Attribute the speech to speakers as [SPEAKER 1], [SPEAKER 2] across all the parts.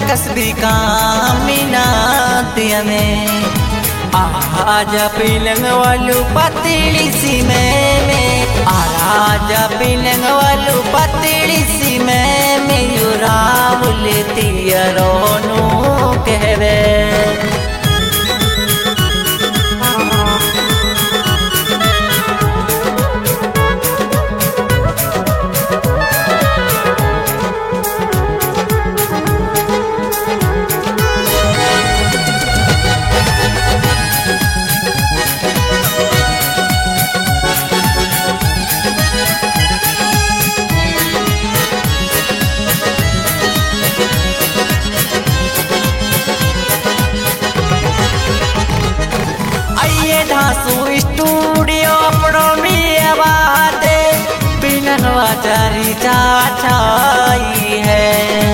[SPEAKER 1] कसबी कामिना दिया में आजा पीलंग वालू पतली सी में आजा पीलंग वालू पतली सी में युरावल तिया रोनू कहवे धासु स्टूडियो अपनो में बाते पिलनवा चारी छाई है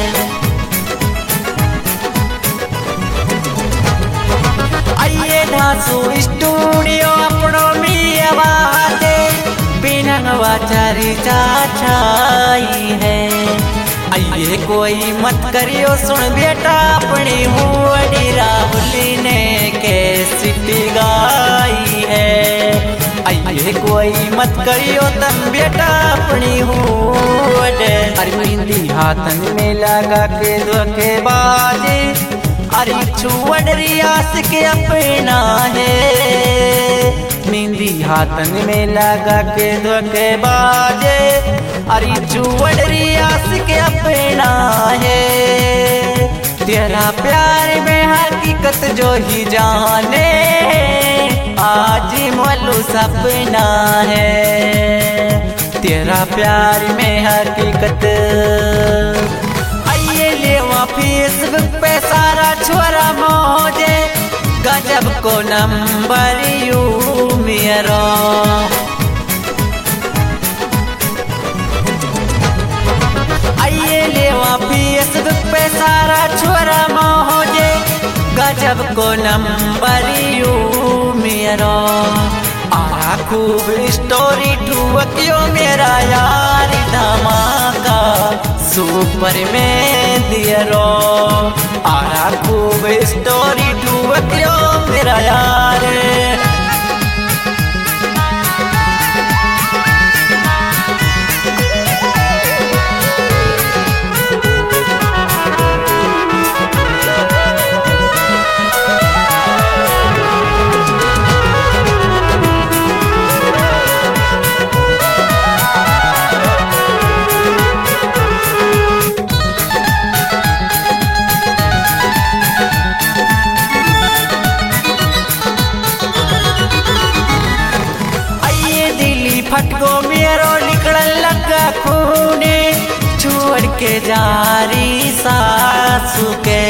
[SPEAKER 1] आइए धासु स्टूडियो अपनो में बाते पिलनवा चारी छाई है आइए कोई मत करियो सुन बेटा अपनी हुड़ी राहुली ने कैसी गाई है आइए कोई मत करियो तम बेटा अपनी हुड़ अरे मेहंदी हाथन में लगा के धोखे बाजे अरे छुअड़ रियास के अपना है मेहंदी हाथन में लगा के धोखे बाजे अरे छुअड़ रियास के अपना है तेरा प्यार में हकीकत जो ही जाने आज मोलू सपना है तेरा प्यार में हकीकत आइए ले वहाँ फेसबुक पे सारा छोरा मौजे गजब को नंबर यू मेरा आइए ले वहाँ फेसबुक पे सारा छोरा मौजे गजब को नंबर यू मेरा आरा खूब स्टोरी ठुकियो मेरा यार धमाका सुपर में दिया रो आरा खूब स्टोरी ठुकियो मेरा यार फटको मेरो निकल लगा खूने छोड़ के जारी सासू के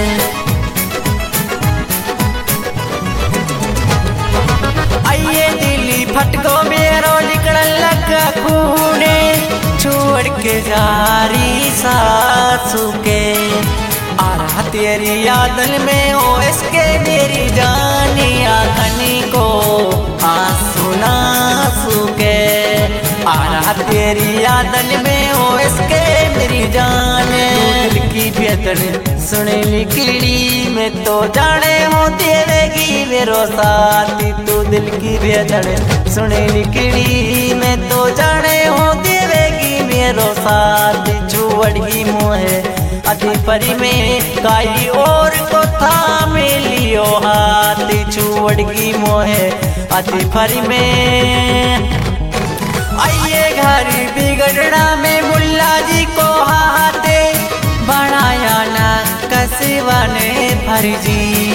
[SPEAKER 1] आइए दिली फटको मेरो निकल लगा खूने छोड़ के जारी सासू के आरा तेरी यादन में ओ इसके मेरी जानी आखनी को आंसू ना सूखे आरा तेरी यादन में ओ इसके मेरी जान दिल की बेदन सुने लिखड़ी में तो जाने हो देवेगी मेरो साथ तू दिल की बेदन सुने लिखड़ी में तो जाने हो देवेगी मेरो साथ छुवड़ी मोहे अति परी में काई और को थाम लियो हाथ छुवड़गी मोहे अति परी में आइए घर बिगड़ना में मुल्ला जी को हाथे बनाया ना कसीवा ने फर्जी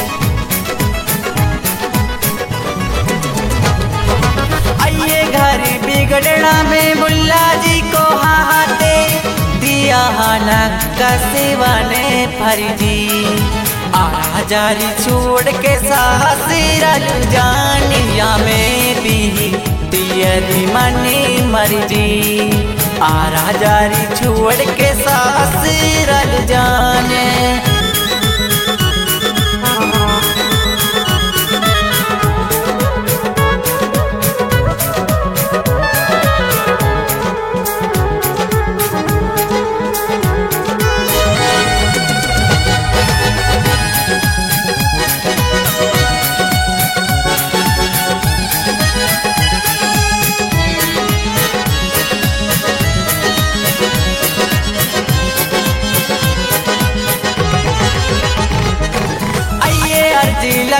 [SPEAKER 1] आइए घर बिगड़ना में मुल्ला जी को हाथे दिया ना कसीवा ने फर्जी आरा जारी छोड़ के सासिरल जानिया में भी तेरी मनी मर्जी आरा जारी छोड़ के सासिरल जाने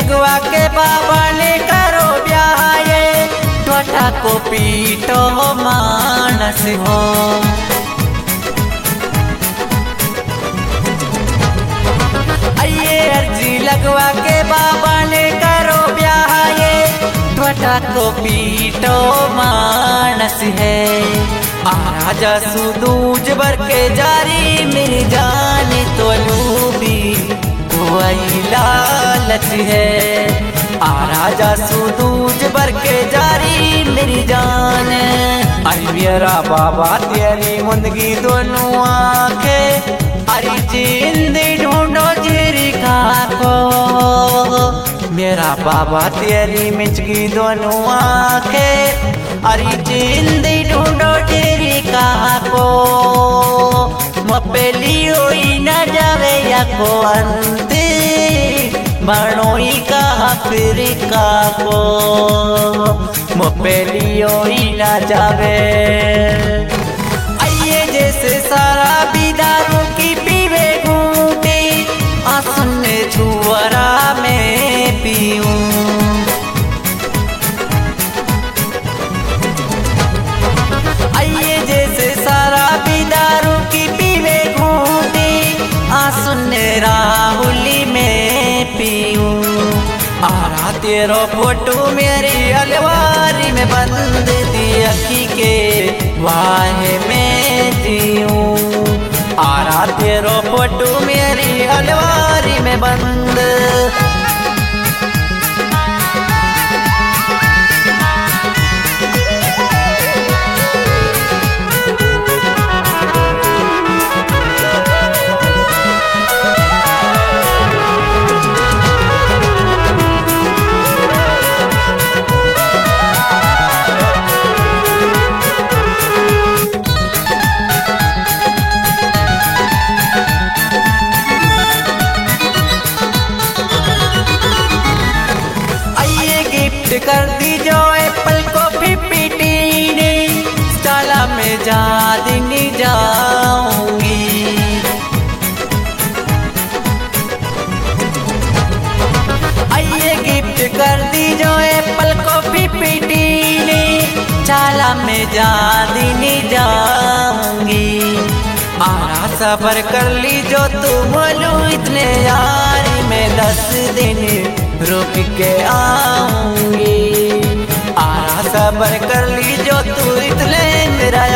[SPEAKER 1] लगवा के बाबा ने करो ब्याह टोटा को पीटो मानस हो। आइए अर्जी लगवा के बाबा ने करो ब्याह टोटा को पीटो मानस है। आजा सुदूज बर के जारी मेरी जान तो लूबी कोई लालच है। राजा सुदूज बर के जारी मेरी जान। अरे मेरा बाबा तेरी मुंदगी दोनों आंखें अरे जिंदगी ढूंढो जेरी का को। मेरा बाबा तेरी मिचगी दोनों आंखें अरे जिंदगी ढूंढो तेरी कहा को। मपेली होई न जावे या को अंते बणोई कहा फिर का को। मपेली होई न जावे आइए जैसे सारा बिदारों की पीवे घूटे आसुन छुअरा में पीऊं। आइए जैसे सारा बिदारों की पीवे घूटे आसुन राहुली में पीऊं। आरा तेरो फोटो मेरी अलवारी में बंद दी अखी के वाहे में जीऊं। आरा तेरो फोटो मेरी अलवारी में बंद। कर दी जो एप्पल को पीपीटी ने साला में जा दिन जाऊंगी। आइए गिफ्ट कर दी जो एप्पल को पीपीटी ने चाला में जा दिन जाऊंगी। आरा सफर कर ली जो तुम बोलो इतने यारी में 10 दिन रुक के आऊंगी। आरा सबर कर ली जो तू इतने मेरा